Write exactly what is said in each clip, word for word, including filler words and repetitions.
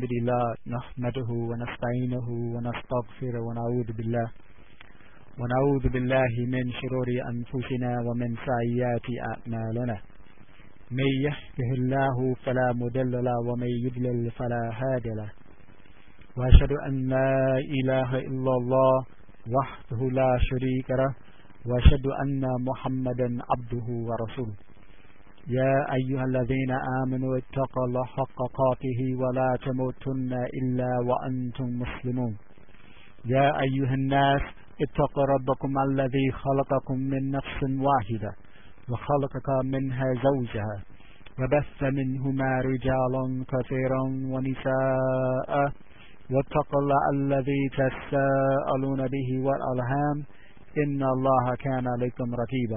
لله نحمده ونستعينه ونستغفره ونعوذ بالله ونعوذ بالله من شرور أنفسنا ومن سيئات أعمالنا من يهده الله فلا مضل له ومن يضلل فلا هادي له وأشهد أن لا إله إلا الله وحده لا شريك له وأشهد أن محمدا عبده ورسوله يا أيها الذين آمنوا اتقوا الله حق تقاته ولا تموتن إلا وأنتم مسلمون يا أيها الناس اتقوا ربكم الذي خلقكم من نفس واحدة وخلق منها زوجها وبث منهما رجالا كثيرا ونساء واتقوا الله الذي تساءلون به والأرحام إن الله كان عليكم رقيبا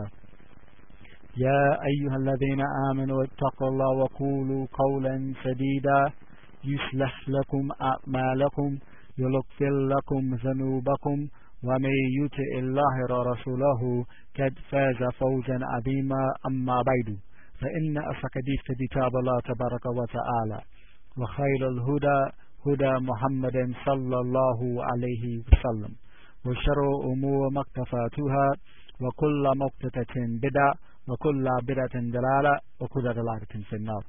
يا أيها الذين آمنوا اتقوا الله وقولوا قولا سديدا يصلح لكم أعمالكم يغفر لكم ذنوبكم ومن يطع الله ورسوله قد فاز فوزا عظيما أما بعد فإن أصدق الحديث كتاب الله تبارك وتعالى وخير الهدى هدى محمد صلى الله عليه وسلم وشر الأمور محدثاتها وكل محدثة بدعة وكل بدعة ضلالة وكل ضلالة في النار.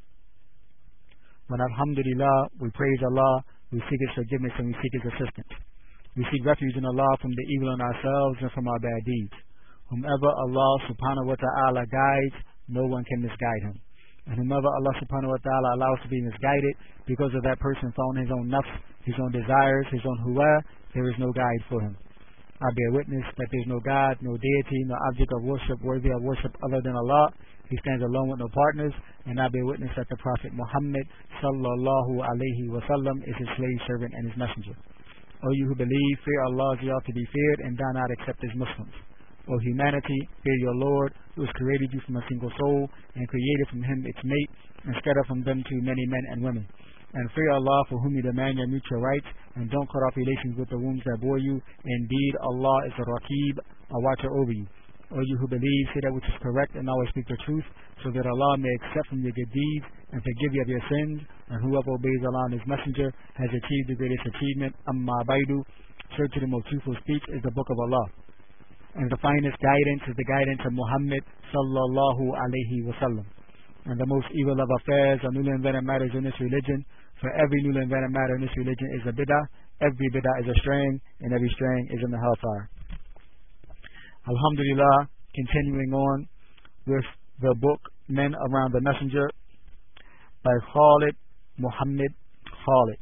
When alhamdulillah, we praise Allah, we seek His forgiveness and we seek His assistance. We seek refuge in Allah from the evil in ourselves and from our bad deeds. Whomever Allah subhanahu wa ta'ala guides, no one can misguide him. And whomever Allah subhanahu wa ta'ala allows to be misguided, because of that person found his own nafs, his own desires, his own huwa, there is no guide for him. I bear witness that there is no God, no deity, no object of worship worthy of worship other than Allah. He stands alone with no partners. And I bear witness that the Prophet Muhammad sallallahu alayhi wa sallam is his slave servant and his messenger. O you who believe, fear Allah as you ought to be feared, and do not accept as Muslims. O humanity, fear your Lord, who has created you from a single soul, and created from him its mate, and scattered from them two many men and women. And fear Allah, for whom you demand your mutual rights, and don't cut off relations with the wombs that bore you. Indeed, Allah is a Raqib, a watcher over you. O you who believe, say that which is correct and always speak the truth, so that Allah may accept from your good deeds and forgive you of your sins. And whoever obeys Allah and His Messenger has achieved the greatest achievement. Amma baidu, search to the most truthful speech is the Book of Allah. And the finest guidance is the guidance of Muhammad sallallahu alayhi wa sallam. And the most evil of affairs are newly invented matters in this religion. For every newly invented matter in this religion is a bid'ah, every bid'ah is a straying, and every straying is in the hellfire. Alhamdulillah, continuing on with the book Men Around the Messenger by Khalid Muhammad Khalid.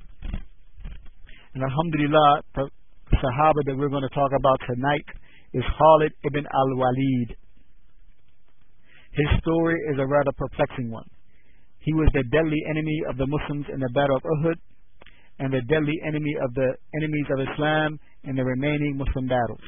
And Alhamdulillah, the Sahaba that we're going to talk about tonight is Khalid ibn al-Walid. His story is a rather perplexing one. He was the deadly enemy of the Muslims in the Battle of Uhud, and the deadly enemy of the enemies of Islam in the remaining Muslim battles.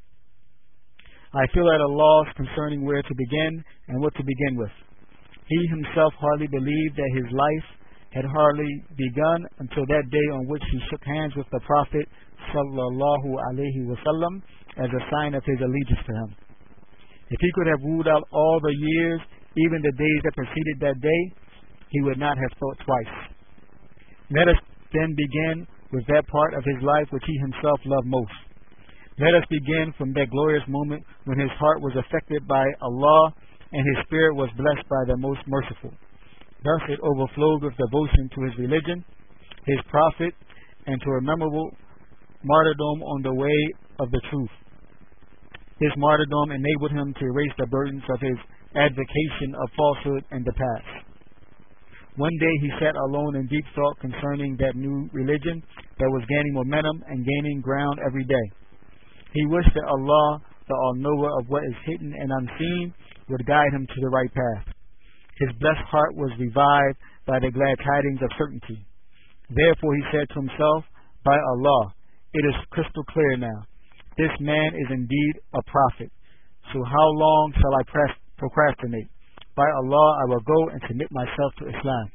I feel at a loss concerning where to begin and what to begin with. He himself hardly believed that his life had hardly begun until that day on which he shook hands with the Prophet sallallahu alaihi wasallam as a sign of his allegiance to him. If he could have ruled out all the years, even the days that preceded that day, he would not have thought twice. Let us then begin with that part of his life which he himself loved most. Let us begin from that glorious moment when his heart was affected by Allah and his spirit was blessed by the most merciful. Thus it overflowed with devotion to his religion, his prophet, and to a memorable martyrdom on the way of the truth. This martyrdom enabled him to erase the burdens of his advocation of falsehood in the past. One day he sat alone in deep thought concerning that new religion that was gaining momentum and gaining ground every day. He wished that Allah, the all-knower of what is hidden and unseen, would guide him to the right path. His blessed heart was revived by the glad tidings of certainty. Therefore he said to himself, by Allah, it is crystal clear now. This man is indeed a prophet. So how long shall I press, procrastinate? By Allah, I will go and submit myself to Islam.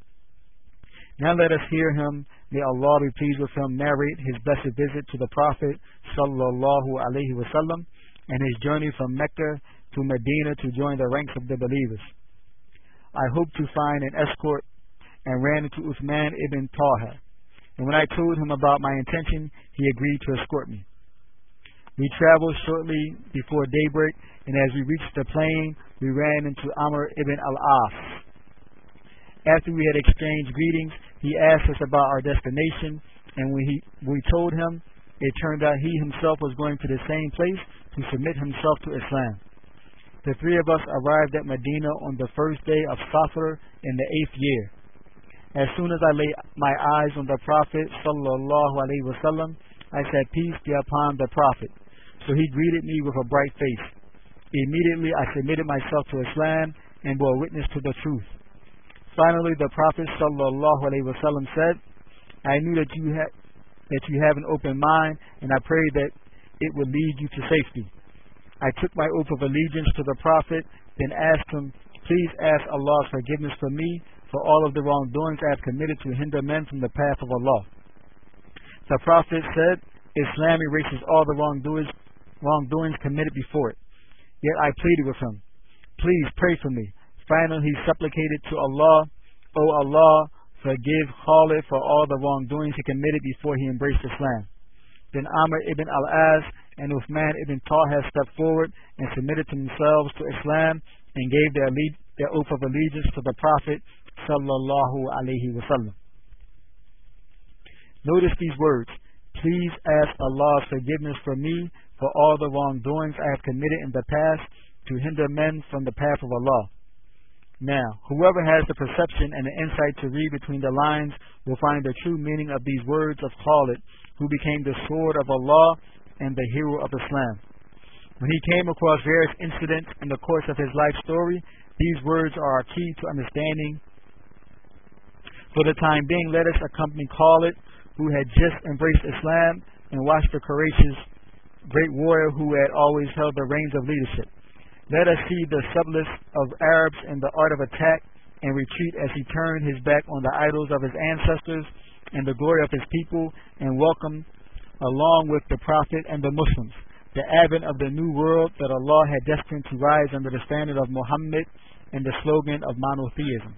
Now let us hear him, may Allah be pleased with him, narrate his blessed visit to the Prophet sallallahu alaihi wasallam and his journey from Mecca to Medina to join the ranks of the believers. I hope to find an escort and ran into Uthman ibn Talha. And when I told him about my intention, he agreed to escort me. We traveled shortly before daybreak, and as we reached the plain, we ran into Amr ibn al-As. After we had exchanged greetings, he asked us about our destination, and when he, we told him, it turned out he himself was going to the same place to submit himself to Islam. The three of us arrived at Medina on the first day of Safar in the eighth year. As soon as I laid my eyes on the Prophet sallallahu alaihi wasallam, I said, "Peace be upon the Prophet." So he greeted me with a bright face. Immediately I submitted myself to Islam and bore witness to the truth. Finally, the Prophet sallallahu alaihi wasallam said, "I knew that you had that you have an open mind, and I prayed that it would lead you to safety." I took my oath of allegiance to the Prophet, then asked him, "Please ask Allah's forgiveness for me for all of the wrongdoings I have committed to hinder men from the path of Allah." The Prophet said, "Islam erases all the wrongdoings, wrongdoings committed before it." Yet I pleaded with him, "Please pray for me." Finally, he supplicated to Allah, "O Allah, forgive Khalid for all the wrongdoings he committed before he embraced Islam." Then Amr ibn al-As and Uthman ibn Talha stepped forward and submitted themselves to Islam and gave their, their oath of allegiance to the Prophet sallallahu alaihi wasallam. Notice these words, "Please ask Allah's forgiveness for me for all the wrongdoings I have committed in the past to hinder men from the path of Allah." Now, whoever has the perception and the insight to read between the lines will find the true meaning of these words of Khalid, who became the sword of Allah and the hero of Islam. When he came across various incidents in the course of his life story, these words are our key to understanding. For the time being, let us accompany Khalid, who had just embraced Islam, and watch the courageous great warrior who had always held the reins of leadership. Let us see the subtlest of Arabs in the art of attack and retreat as he turned his back on the idols of his ancestors and the glory of his people, and welcomed, along with the Prophet and the Muslims, the advent of the new world that Allah had destined to rise under the standard of Muhammad and the slogan of monotheism.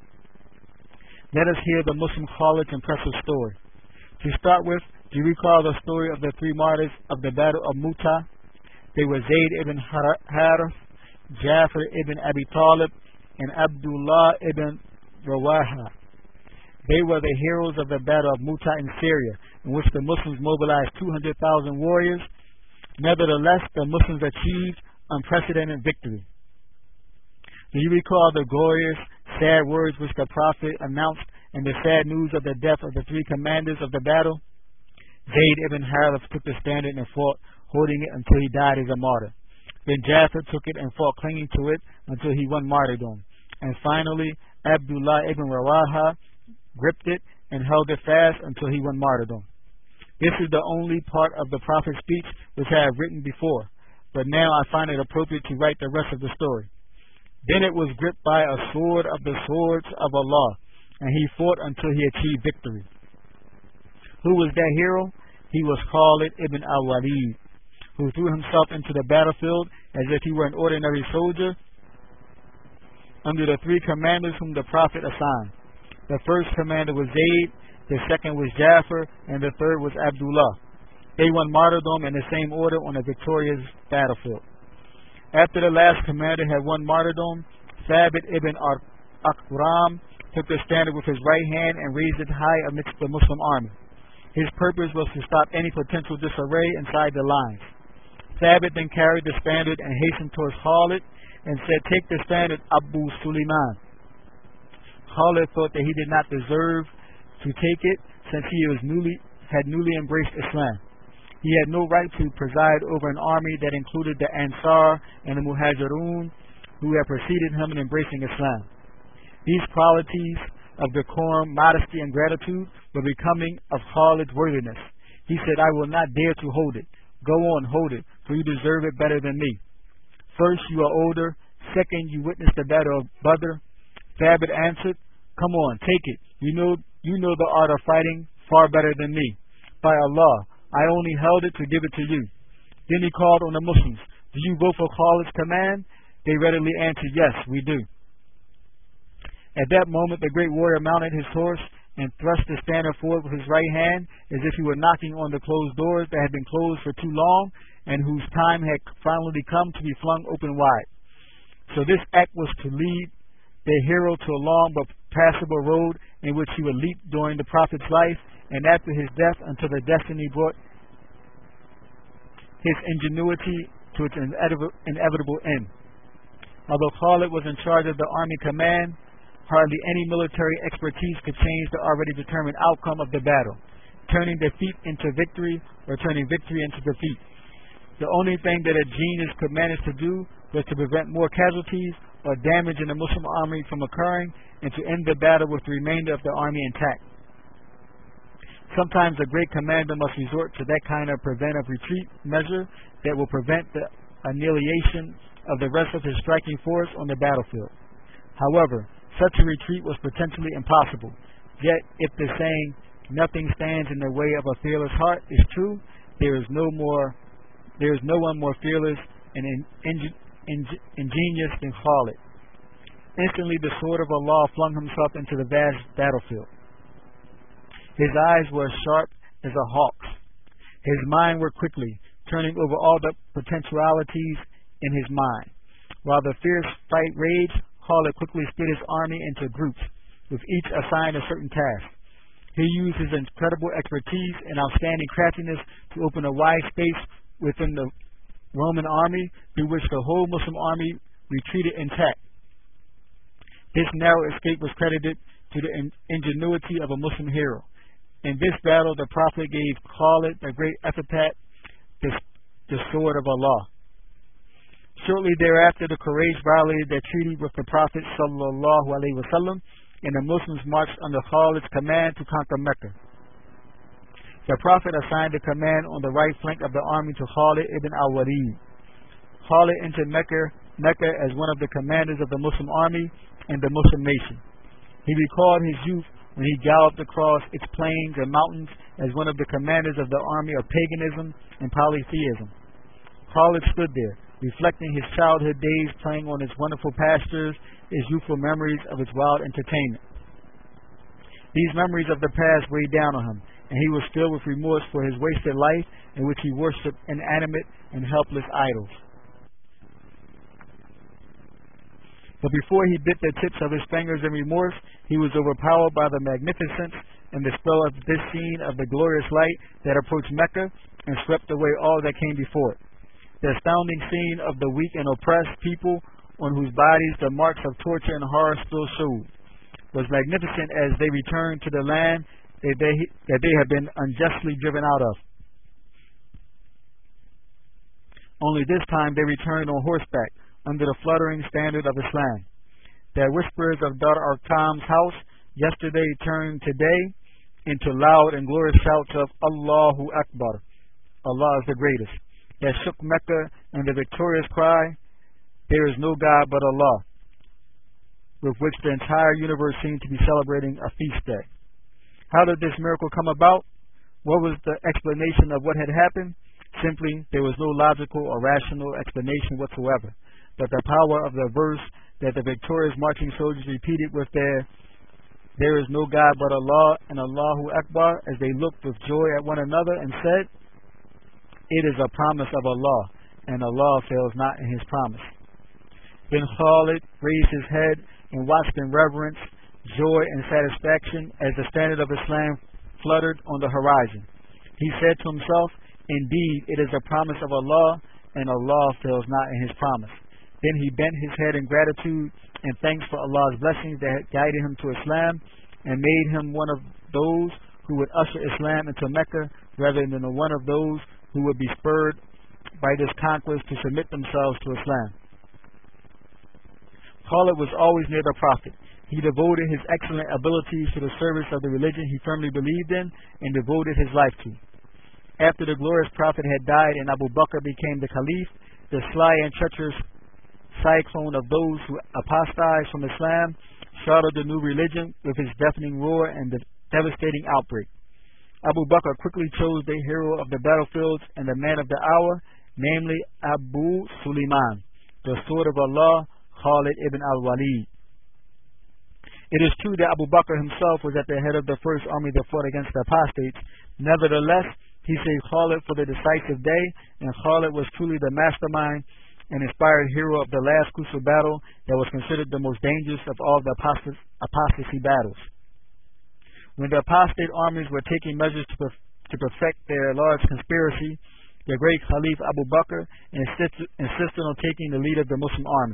Let us hear the Muslim Khalid's impressive story. To start with, do you recall the story of the three martyrs of the Battle of Mu'tah? They were Zayd ibn Harith, Jafar ibn Abi Talib, and Abdullah ibn Rawaha. They were the heroes of the Battle of Mu'tah in Syria, in which the Muslims mobilized two hundred thousand warriors. Nevertheless, the Muslims achieved unprecedented victory. Do you recall the glorious, sad words which the Prophet announced and the sad news of the death of the three commanders of the battle? Zayd ibn Harith took the standard and fought, holding it until he died as a martyr. Then Jafar took it and fought, clinging to it until he won martyrdom. And finally, Abdullah ibn Rawaha gripped it and held it fast until he won martyrdom. This is the only part of the Prophet's speech which I have written before, but now I find it appropriate to write the rest of the story. Then it was gripped by a sword of the swords of Allah, and he fought until he achieved victory. Who was that hero? He was Khalid ibn al-Walid, who threw himself into the battlefield as if he were an ordinary soldier under the three commanders whom the Prophet assigned. The first commander was Zayd, the second was Jafar, and the third was Abdullah. They won martyrdom in the same order on a victorious battlefield. After the last commander had won martyrdom, Thabit ibn Aqram took the standard with his right hand and raised it high amidst the Muslim army. His purpose was to stop any potential disarray inside the lines. Thabit then carried the standard and hastened towards Khalid and said, "Take the standard, Abu Sulaiman." Khalid thought that he did not deserve to take it, since he was newly had newly embraced Islam. He had no right to preside over an army that included the Ansar and the Muhajirun, who had preceded him in embracing Islam. These qualities of decorum, modesty, and gratitude were becoming of Khalid's worthiness. He said, "I will not dare to hold it. Go on, hold it, for you deserve it better than me. First, you are older. Second, you witnessed the battle of Badr." Thabit answered, "Come on, take it. You know, you know the art of fighting far better than me. By Allah, I only held it to give it to you." Then he called on the Muslims, "Do you go for Khalid's command?" They readily answered, "Yes, we do." At that moment the great warrior mounted his horse and thrust the standard forward with his right hand, as if he were knocking on the closed doors that had been closed for too long, and whose time had finally come to be flung open wide. So this act was to lead the hero to a long but passable road in which he would leap during the Prophet's life and after his death until the destiny brought his ingenuity to its inevitable end. Although Khalid was in charge of the army command, hardly any military expertise could change the already determined outcome of the battle, turning defeat into victory or turning victory into defeat. The only thing that a genius could manage to do was to prevent more casualties or damage in the Muslim army from occurring and to end the battle with the remainder of the army intact. Sometimes a great commander must resort to that kind of preventive retreat measure that will prevent the annihilation of the rest of his striking force on the battlefield. However, such a retreat was potentially impossible. Yet, if the saying, "Nothing stands in the way of a fearless heart," is true, there is no more, there is no one more fearless and in, in, in, ingenious than Khalid. Instantly, the sword of Allah flung himself into the vast battlefield. His eyes were as sharp as a hawk's. His mind worked quickly, turning over all the potentialities in his mind. While the fierce fight raged, Khalid quickly split his army into groups, with each assigned a certain task. He used his incredible expertise and outstanding craftiness to open a wide space within the Roman army through which the whole Muslim army retreated intact. This narrow escape was credited to the in ingenuity of a Muslim hero. In this battle, the Prophet gave Khalid the great epithet, the, the sword of Allah. Shortly thereafter, the Quraysh violated their treaty with the Prophet sallallahu alaihi wasallam, and the Muslims marched under Khalid's command to conquer Mecca. The Prophet assigned the command on the right flank of the army to Khalid ibn al-Walid. Khalid entered Mecca, Mecca as one of the commanders of the Muslim army and the Muslim nation. He recalled his youth when he galloped across its plains and mountains as one of the commanders of the army of paganism and polytheism. Khalid stood there, reflecting his childhood days playing on its wonderful pastures, his youthful memories of its wild entertainment. These memories of the past weighed down on him, and he was filled with remorse for his wasted life in which he worshipped inanimate and helpless idols. But before he bit the tips of his fingers in remorse, he was overpowered by the magnificence and the spell of this scene of the glorious light that approached Mecca and swept away all that came before it. The astounding scene of the weak and oppressed people on whose bodies the marks of torture and horror still showed was magnificent as they returned to the land that they, that they had been unjustly driven out of. Only this time they returned on horseback under the fluttering standard of Islam. The whispers of Dar Arqam's house yesterday turned today into loud and glorious shouts of Allahu Akbar, Allah is the greatest, that shook Mecca, and the victorious cry, "There is no God but Allah," with which the entire universe seemed to be celebrating a feast day. How did this miracle come about? What was the explanation of what had happened? Simply, there was no logical or rational explanation whatsoever, but the power of the verse that the victorious marching soldiers repeated with their "There is no God but Allah" and Allahu Akbar as they looked with joy at one another and said, "It is a promise of Allah, and Allah fails not in his promise." Then Khalid raised his head and watched in reverence, joy, and satisfaction as the standard of Islam fluttered on the horizon. He said to himself, "Indeed, it is a promise of Allah, and Allah fails not in his promise." Then he bent his head in gratitude and thanks for Allah's blessings that had guided him to Islam and made him one of those who would usher Islam into Mecca rather than one of those who would be spurred by this conquest to submit themselves to Islam. Khalid was always near the Prophet. He devoted his excellent abilities to the service of the religion he firmly believed in and devoted his life to. After the glorious Prophet had died and Abu Bakr became the Caliph, the sly and treacherous cyclone of those who apostatized from Islam shrouded the new religion with its deafening roar and the devastating outbreak. Abu Bakr quickly chose the hero of the battlefields and the man of the hour, namely Abu Sulaiman, the sword of Allah, Khalid ibn al-Walid. It is true that Abu Bakr himself was at the head of the first army that fought against the apostates. Nevertheless, he saved Khalid for the decisive day, and Khalid was truly the mastermind and inspired hero of the last crucial battle that was considered the most dangerous of all the apostas- apostasy battles. When the apostate armies were taking measures to, perf- to perfect their large conspiracy, the great Caliph Abu Bakr insisted, insisted on taking the lead of the Muslim army.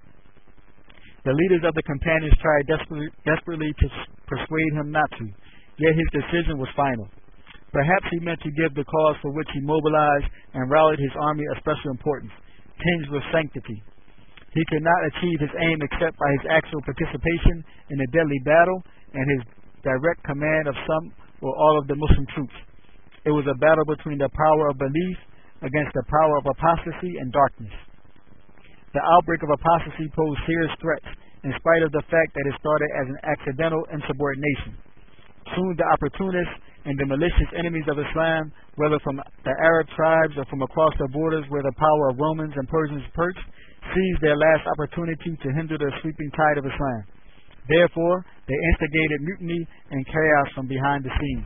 The leaders of the companions tried desperately, desperately to persuade him not to, yet his decision was final. Perhaps he meant to give the cause for which he mobilized and rallied his army a special importance, tinged with sanctity. He could not achieve his aim except by his actual participation in a deadly battle and his direct command of some or all of the Muslim troops. It was a battle between the power of belief against the power of apostasy and darkness. The outbreak of apostasy posed serious threats, in spite of the fact that it started as an accidental insubordination. Soon the opportunists and the malicious enemies of Islam, whether from the Arab tribes or from across the borders where the power of Romans and Persians perched, seized their last opportunity to hinder the sweeping tide of Islam. Therefore, they instigated mutiny and chaos from behind the scenes.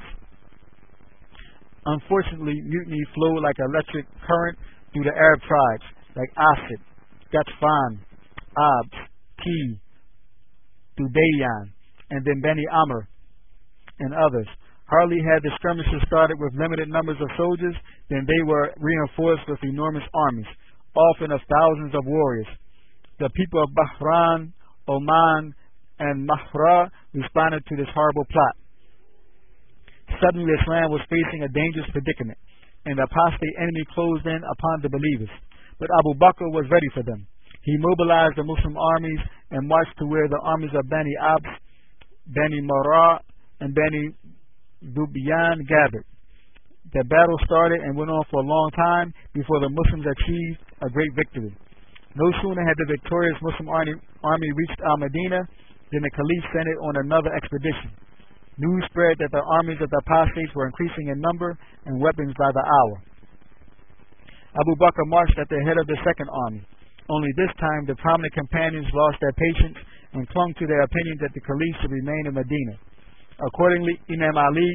Unfortunately, mutiny flowed like an electric current through the Arab tribes, like Asid, Gatfan, Abs, T, Dubayyan, and then Bani Amr, and others. Hardly had the skirmishes started with limited numbers of soldiers, then they were reinforced with enormous armies, often of thousands of warriors. The people of Bahran, Oman, and Mahra responded to this horrible plot. Suddenly Islam was facing a dangerous predicament, and the apostate enemy closed in upon the believers. But Abu Bakr was ready for them. He mobilized the Muslim armies and marched to where the armies of Bani Abs, Bani Marra, and Bani Dubayyan gathered. The battle started and went on for a long time before the Muslims achieved a great victory. No sooner had the victorious Muslim army, army reached Al-Madinah than the Caliph sent it on another expedition. News spread that the armies of the apostates were increasing in number and weapons by the hour. Abu Bakr marched at the head of the second army. Only this time the prominent companions lost their patience and clung to their opinion that the Caliph should remain in Medina. Accordingly, Imam Ali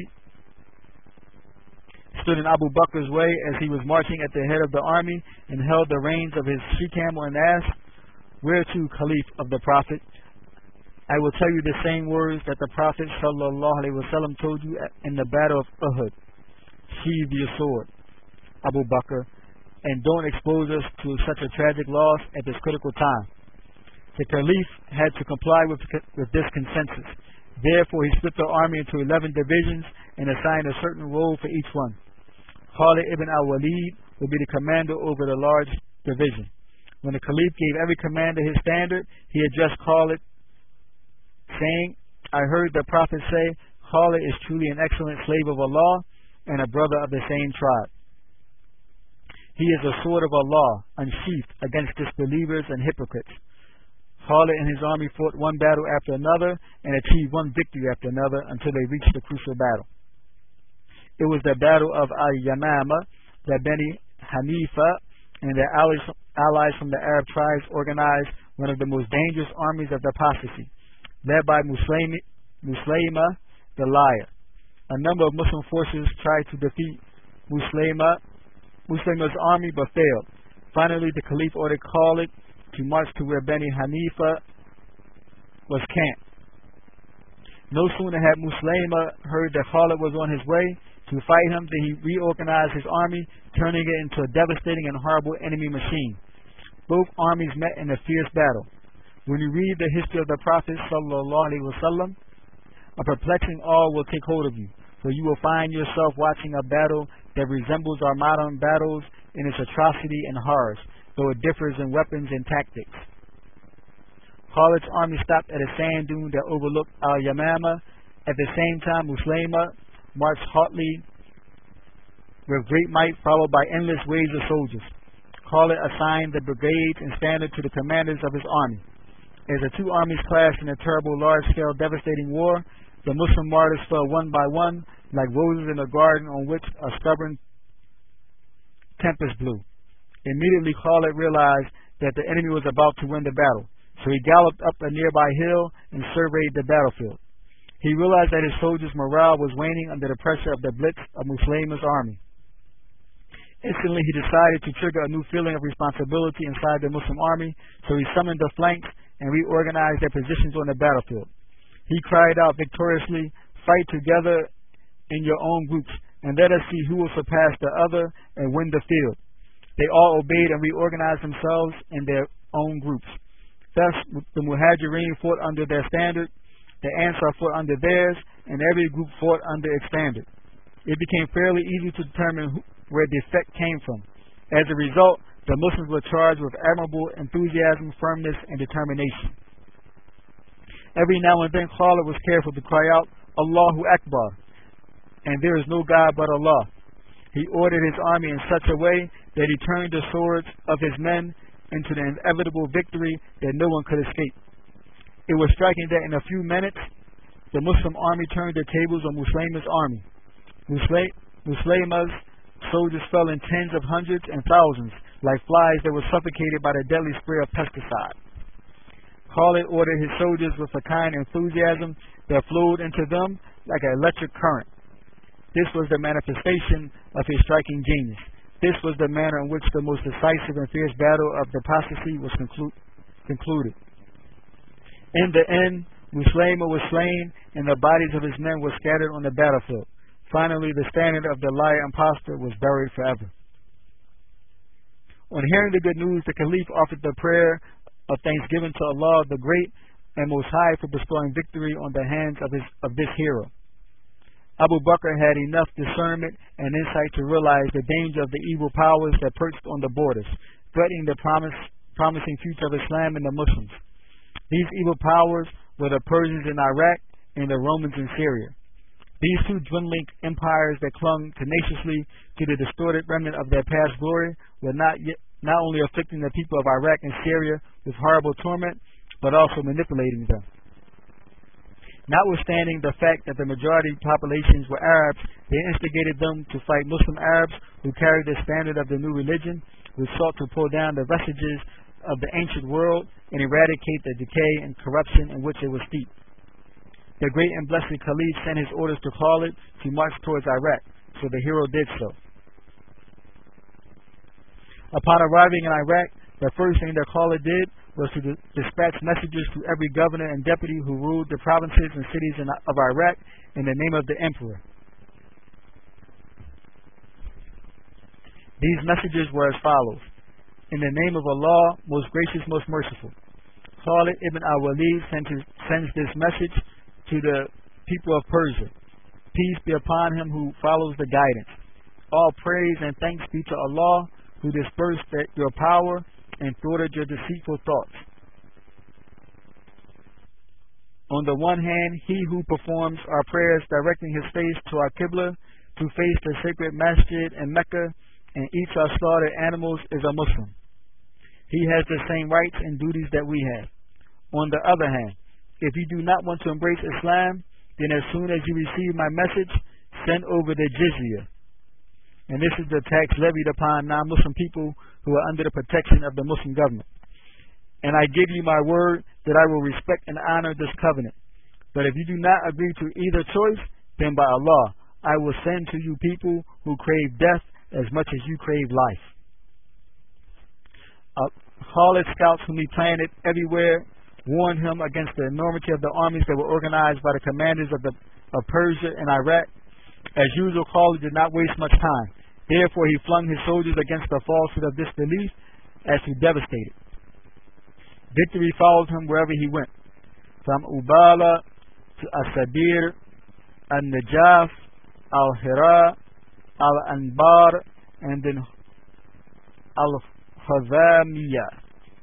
stood in Abu Bakr's way as he was marching at the head of the army and held the reins of his she-camel and asked, "Where to, Caliph of the Prophet? I will tell you the same words that the Prophet sallallahu alaihi wasallam told you in the battle of Uhud. Sheathe your sword, Abu Bakr, and don't expose us to such a tragic loss at this critical time." The Caliph had to comply with, with this consensus. Therefore, he split the army into eleven divisions and assigned a certain role for each one. Khalid ibn al-Walid would be the commander over the large division. When the Caliph gave every commander his standard, he addressed Khalid, saying, "I heard the Prophet say, Khalid is truly an excellent slave of Allah and a brother of the same tribe. He is a sword of Allah, unsheathed against disbelievers and hypocrites." Khalid and his army fought one battle after another and achieved one victory after another until they reached the crucial battle. It was the battle of Al-Yamama that Bani Hanifa and their allies, allies from the Arab tribes organized one of the most dangerous armies of the apostasy, led by Muslayma, Muslayma the liar. A number of Muslim forces tried to defeat Muslayma, Muslayma's army but failed. Finally, the Caliph ordered Khalid to march to where Bani Hanifa was camped. No sooner had Muslayma heard that Khalid was on his way to fight him than he reorganized his army, turning it into a devastating and horrible enemy machine. Both armies met in a fierce battle. When you read the history of the Prophet sallallahu alaihi wasallam, a perplexing awe will take hold of you, for you will find yourself watching a battle that resembles our modern battles in its atrocity and horrors, though it differs in weapons and tactics. Khalid's army stopped at a sand dune that overlooked Al-Yamama. At the same time, Muslayma marched haughtily with great might, followed by endless waves of soldiers. Khalid assigned the brigades and standard to the commanders of his army. As the two armies clashed in a terrible, large-scale, devastating war, the Muslim martyrs fell one by one like roses in a garden on which a stubborn tempest blew. Immediately, Khalid realized that the enemy was about to win the battle. So he galloped up a nearby hill and surveyed the battlefield. He realized that his soldiers' morale was waning under the pressure of the blitz of Muslaima's army. Instantly, he decided to trigger a new feeling of responsibility inside the Muslim army, so he summoned the flanks and reorganized their positions on the battlefield. He cried out victoriously, "Fight together in your own groups, and let us see who will surpass the other and win the field." They all obeyed and reorganized themselves in their own groups. Thus, the Muhajirin fought under their standard, the Ansar fought under theirs, and every group fought under its standard. It became fairly easy to determine who, where the effect came from. As a result, the Muslims were charged with admirable enthusiasm, firmness, and determination. Every now and then Khalid was careful to cry out, "Allahu Akbar," and there is no God but Allah. He ordered his army in such a way that he turned the swords of his men into the inevitable victory that no one could escape. It was striking that in a few minutes, the Muslim army turned the tables on Muslaima's army. Musla Muslaima's soldiers fell in tens of hundreds and thousands, like flies that were suffocated by the deadly spray of pesticide. Khalid ordered his soldiers with a kind enthusiasm that flowed into them like an electric current. This was the manifestation of his striking genius. This was the manner in which the most decisive and fierce battle of the apostasy was conclu concluded. In the end, Muslaima was slain, and the bodies of his men were scattered on the battlefield. Finally, the standard of the liar impostor was buried forever. On hearing the good news, the Caliph offered the prayer of thanksgiving to Allah the Great and Most High for bestowing victory on the hands of, his, of this hero. Abu Bakr had enough discernment and insight to realize the danger of the evil powers that perched on the borders, threatening the promise, promising future of Islam and the Muslims. These evil powers were the Persians in Iraq and the Romans in Syria. These two dwindling empires that clung tenaciously to the distorted remnant of their past glory were not, yet, not only afflicting the people of Iraq and Syria with horrible torment, but also manipulating them. Notwithstanding the fact that the majority populations were Arabs, they instigated them to fight Muslim Arabs who carried the standard of the new religion, who sought to pull down the vestiges of the ancient world and eradicate the decay and corruption in which it was steeped. The great and blessed Caliph sent his orders to Khalid to march towards Iraq, so the hero did so. Upon arriving in Iraq, the first thing that Khalid did was to dispatch messages to every governor and deputy who ruled the provinces and cities in, of Iraq in the name of the emperor. These messages were as follows: in the name of Allah, most gracious, most merciful. Khalid ibn al-Walid sends this message to the people of Persia. Peace be upon him who follows the guidance. All praise and thanks be to Allah, who dispersed your power and thwarted your deceitful thoughts. On the one hand, he who performs our prayers directing his face to our Qibla, to face the sacred masjid in Mecca, and eats our slaughtered animals is a Muslim. He has the same rights and duties that we have. On the other hand, if you do not want to embrace Islam, then as soon as you receive my message, send over the jizya. And this is the tax levied upon non-Muslim people who are under the protection of the Muslim government. And I give you my word that I will respect and honor this covenant. But if you do not agree to either choice, then by Allah, I will send to you people who crave death as much as you crave life. Uh, Khalid's scouts, whom he planted everywhere, warned him against the enormity of the armies that were organized by the commanders of, the, of Persia and Iraq. As usual, Khalid did not waste much time. Therefore, he flung his soldiers against the falsehood of disbelief as to devastate it. Victory followed him wherever he went. From Ubala to Asadir, Al-Najaf, Al-Hira, Al-Anbar, and then Al-Khazamiyah.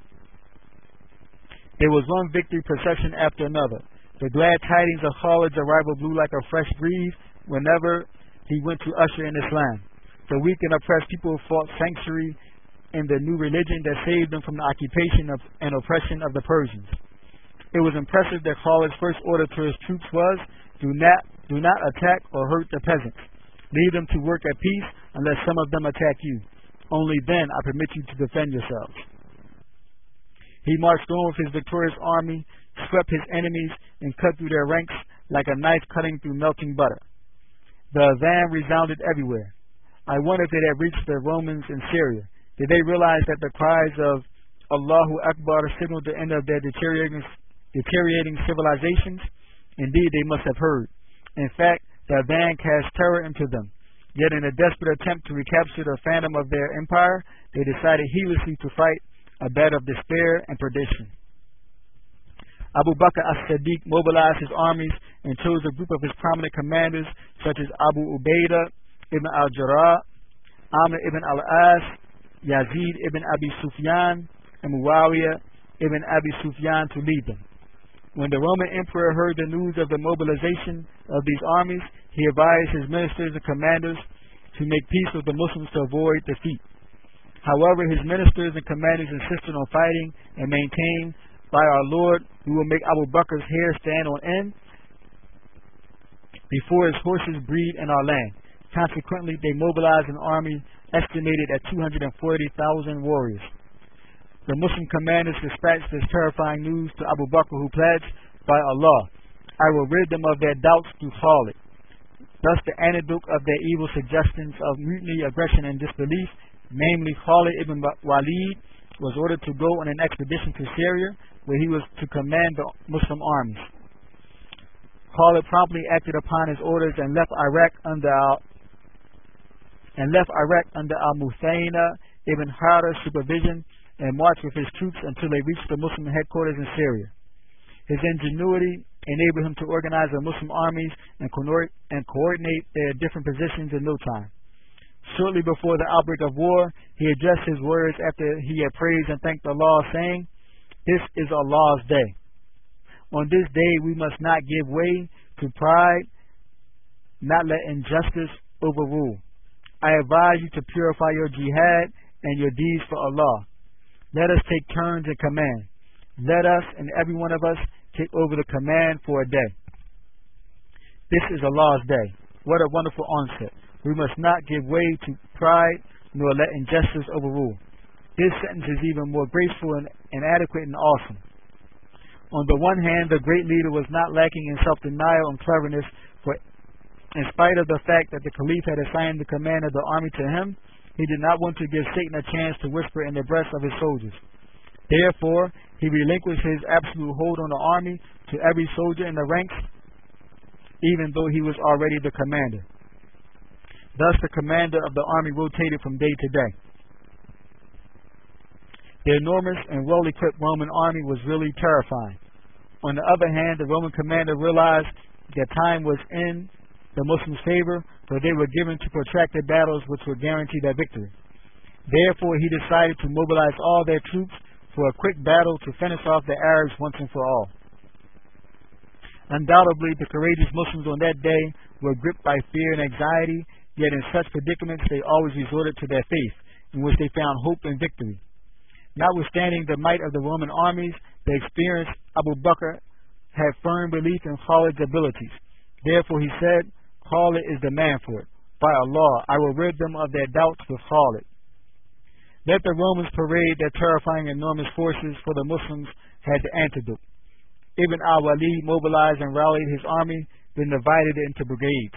There was one victory procession after another. The glad tidings of Khalid's arrival blew like a fresh breeze whenever he went to usher in Islam. The weak and oppressed people fought sanctuary in the new religion that saved them from the occupation of, and oppression of the Persians. It was impressive that Khalid's first order to his troops was, do not, do not attack or hurt the peasants. Leave them to work at peace unless some of them attack you. Only then I permit you to defend yourselves. He marched on with his victorious army, swept his enemies, and cut through their ranks like a knife cutting through melting butter. The adhan resounded everywhere. I wonder if it had reached the Romans in Syria. Did they realize that the cries of Allahu Akbar signaled the end of their deteriorating, deteriorating civilizations? Indeed, they must have heard. In fact, the adhan cast terror into them. Yet in a desperate attempt to recapture the phantom of their empire, they decided heedlessly to fight a battle of despair and perdition. Abu Bakr as-Siddiq mobilized his armies and chose a group of his prominent commanders such as Abu Ubaidah ibn al-Jarrah, Amr ibn al-As, Yazid ibn Abi Sufyan, and Muawiyah ibn Abi Sufyan to lead them. When the Roman emperor heard the news of the mobilization of these armies, he advised his ministers and commanders to make peace with the Muslims to avoid defeat. However, his ministers and commanders insisted on fighting and maintained, by our Lord, we will make Abu Bakr's hair stand on end before his horses breed in our land. Consequently, they mobilized an army estimated at two hundred forty thousand warriors. The Muslim commanders dispatched this terrifying news to Abu Bakr, who pledged, by Allah, I will rid them of their doubts through Khalid. Thus the antidote of their evil suggestions of mutiny, aggression, and disbelief, namely Khalid ibn Walid, was ordered to go on an expedition to Syria, where he was to command the Muslim armies. Khalid promptly acted upon his orders and left Iraq under al and left Iraq under al-Muthaina ibn Harith's supervision and marched with his troops until they reached the Muslim headquarters in Syria. His ingenuity enabled him to organize the Muslim armies and, co and coordinate their different positions in no time. Shortly before the outbreak of war, he addressed his words after he had praised and thanked Allah, saying, This is Allah's day. On this day we must not give way to pride, not let injustice overrule. I advise you to purify your jihad and your deeds for Allah. Let us take turns in command. Let us, and every one of us, take over the command for a day. This is Allah's day. What a wonderful onset. We must not give way to pride, nor let injustice overrule. This sentence is even more graceful and, and adequate and awesome. On the one hand, the great leader was not lacking in self-denial and cleverness, for in spite of the fact that the Caliph had assigned the command of the army to him, he did not want to give Satan a chance to whisper in the breasts of his soldiers. Therefore, he relinquished his absolute hold on the army to every soldier in the ranks, even though he was already the commander. Thus, the commander of the army rotated from day to day. The enormous and well-equipped Roman army was really terrifying. On the other hand, the Roman commander realized that time was in the Muslims' favor, for they were given to protracted battles which would guarantee their victory. Therefore, he decided to mobilize all their troops for a quick battle to finish off the Arabs once and for all. Undoubtedly, the courageous Muslims on that day were gripped by fear and anxiety, yet in such predicaments they always resorted to their faith, in which they found hope and victory. Notwithstanding the might of the Roman armies, the experienced Abu Bakr had firm belief in Khalid's abilities. Therefore he said, Khalid is the man for it. By Allah, I will rid them of their doubts with Khalid. Let the Romans parade their terrifying enormous forces, for the Muslims had the antidote. Ibn al-Walid mobilized and rallied his army, then divided it into brigades.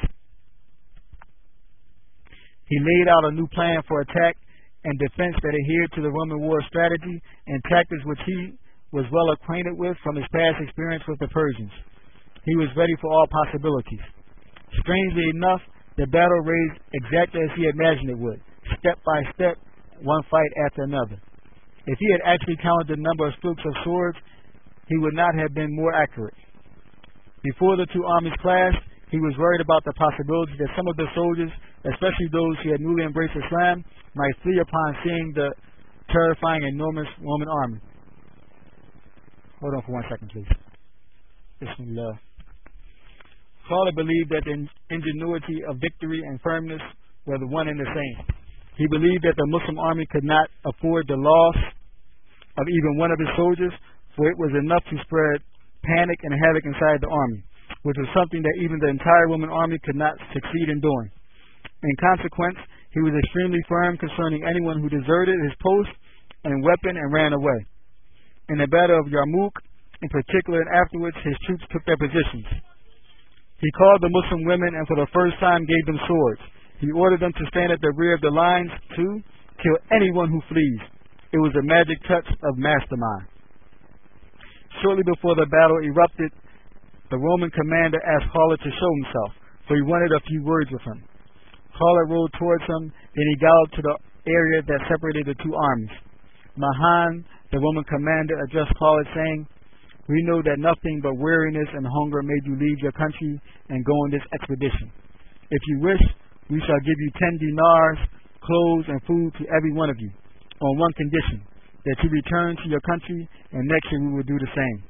He laid out a new plan for attack and defense that adhered to the Roman war strategy and tactics which he was well acquainted with from his past experience with the Persians. He was ready for all possibilities. Strangely enough, the battle raged exactly as he imagined it would, step by step, one fight after another. If he had actually counted the number of strokes of swords, he would not have been more accurate. Before the two armies clashed, he was worried about the possibility that some of the soldiers, especially those who had newly embraced Islam, might flee upon seeing the terrifying, enormous Roman army. Hold on for one second, please. Bismillah. Khalid believed that the ingenuity of victory and firmness were the one and the same. He believed that the Muslim army could not afford the loss of even one of his soldiers, for it was enough to spread panic and havoc inside the army, which was something that even the entire Roman army could not succeed in doing. In consequence, he was extremely firm concerning anyone who deserted his post and weapon and ran away. In the battle of Yarmouk, in particular, and afterwards, his troops took their positions. He called the Muslim women and for the first time gave them swords. He ordered them to stand at the rear of the lines to kill anyone who flees. It was a magic touch of mastermind. Shortly before the battle erupted, the Roman commander asked Khalid to show himself, for he wanted a few words with him. Khalid rode towards him, then he galloped to the area that separated the two armies. Mahan, the Roman commander, addressed Khalid, saying, "We know that nothing but weariness and hunger made you leave your country and go on this expedition. If you wish, we shall give you ten dinars, clothes, and food to every one of you, on one condition, that you return to your country, and next year we will do the same."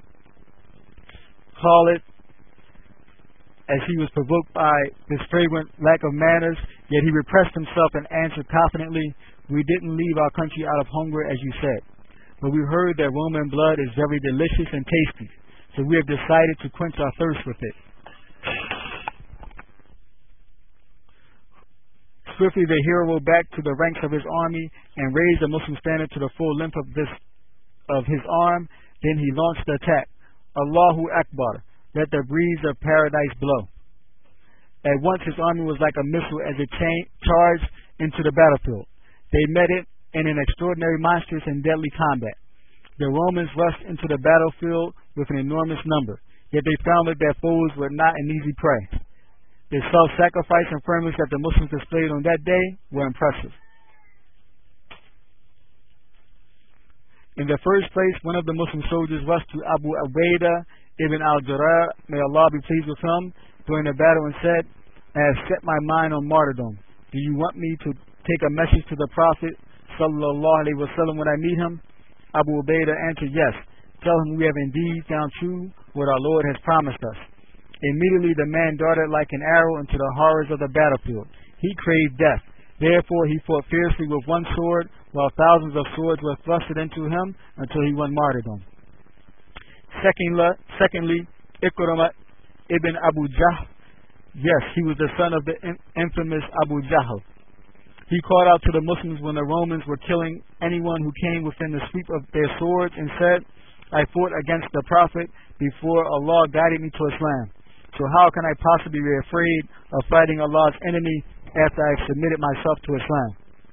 Khalid, as he was provoked by this fragrant lack of manners, yet he repressed himself and answered confidently, "We didn't leave our country out of hunger, as you said, but we heard that Roman blood is very delicious and tasty, so we have decided to quench our thirst with it." Swiftly the hero rode back to the ranks of his army and raised the Muslim standard to the full length of this of his arm. Then he launched the attack. Allahu Akbar, let the breeze of paradise blow. At once his army was like a missile as it cha- charged into the battlefield. They met it in an extraordinary, monstrous, and deadly combat. The Romans rushed into the battlefield with an enormous number, yet they found that their foes were not an easy prey. The self-sacrifice and firmness that the Muslims displayed on that day were impressive. In the first place, one of the Muslim soldiers rushed to Abu Ubaidah ibn al-Jarrah, may Allah be pleased with him, during the battle and said, "I have set my mind on martyrdom. Do you want me to take a message to the Prophet sallallahu alaihi wasallam when I meet him?" Abu Ubaidah answered, "Yes. Tell him we have indeed found true what our Lord has promised us." Immediately the man darted like an arrow into the horrors of the battlefield. He craved death. Therefore he fought fiercely with one sword, while thousands of swords were thrusted into him until he won martyrdom. Secondly, secondly Ikramah ibn Abu Jahl. Yes, he was the son of the infamous Abu Jahl. He called out to the Muslims when the Romans were killing anyone who came within the sweep of their swords and said, "I fought against the Prophet before Allah guided me to Islam. So how can I possibly be afraid of fighting Allah's enemy after I have submitted myself to Islam?"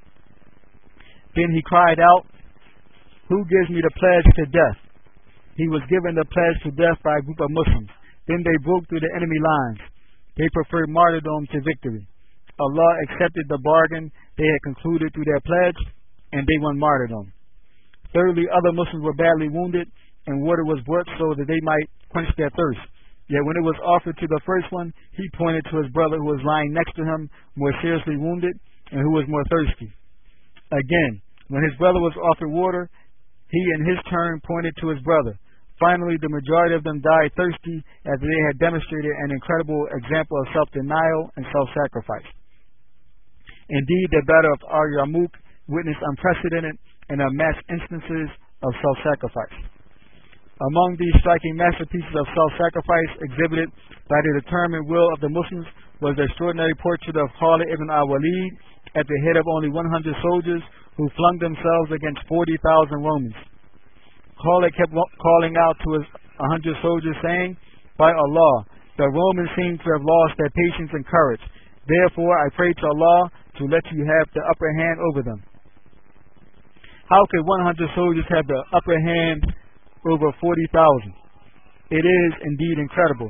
Then he cried out, "Who gives me the pledge to death?" He was given the pledge to death by a group of Muslims. Then they broke through the enemy lines. They preferred martyrdom to victory. Allah accepted the bargain they had concluded through their pledge, and they won martyrdom. Thirdly, other Muslims were badly wounded, and water was brought so that they might quench their thirst. Yet when it was offered to the first one, he pointed to his brother who was lying next to him, more seriously wounded, and who was more thirsty. Again, when his brother was offered water, he in his turn pointed to his brother. Finally, the majority of them died thirsty after they had demonstrated an incredible example of self-denial and self-sacrifice. Indeed, the battle of Al-Yarmouk witnessed unprecedented and unmatched instances of self-sacrifice. Among these striking masterpieces of self-sacrifice exhibited by the determined will of the Muslims was the extraordinary portrait of Khalid ibn al-Walid at the head of only one hundred soldiers who flung themselves against forty thousand Romans. Khalid kept calling out to his one hundred soldiers saying, "By Allah, the Romans seem to have lost their patience and courage. Therefore, I pray to Allah to let you have the upper hand over them." How could one hundred soldiers have the upper hand over forty thousand? It is indeed incredible.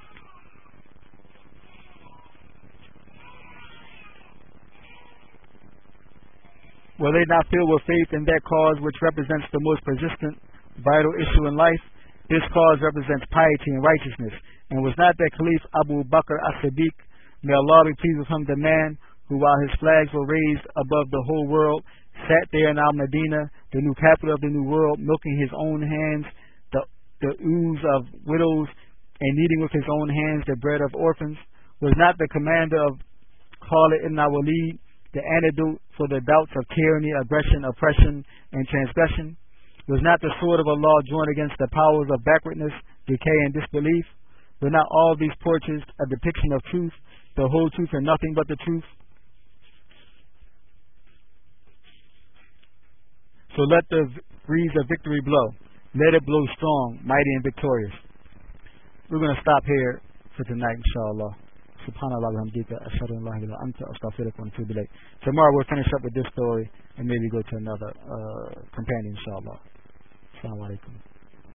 Were they not filled with faith in that cause which represents the most persistent, vital issue in life? This cause represents piety and righteousness. And was not that Caliph Abu Bakr as-Siddiq, may Allah be pleased with him, the man who, while his flags were raised above the whole world, sat there in Al-Madinah, the new capital of the new world, milking his own hands the, the ooze of widows and kneading with his own hands the bread of orphans? Was not the commander of Khalid ibn al-Walid the antidote for the doubts of tyranny, aggression, oppression, and transgression? Was not the sword of Allah drawn against the powers of backwardness, decay, and disbelief? Were not all these portraits a depiction of truth, the whole truth and nothing but the truth? So let the breeze of victory blow. Let it blow strong, mighty and victorious. We're going to stop here for tonight, inshallah. Subhanallah alhamdulillah, ashhadu an la ilaha illa anta, astaghfiruka wa atubu ilayk. Tomorrow we'll finish up with this story and maybe go to another uh, companion, inshallah. Assalamu alaikum.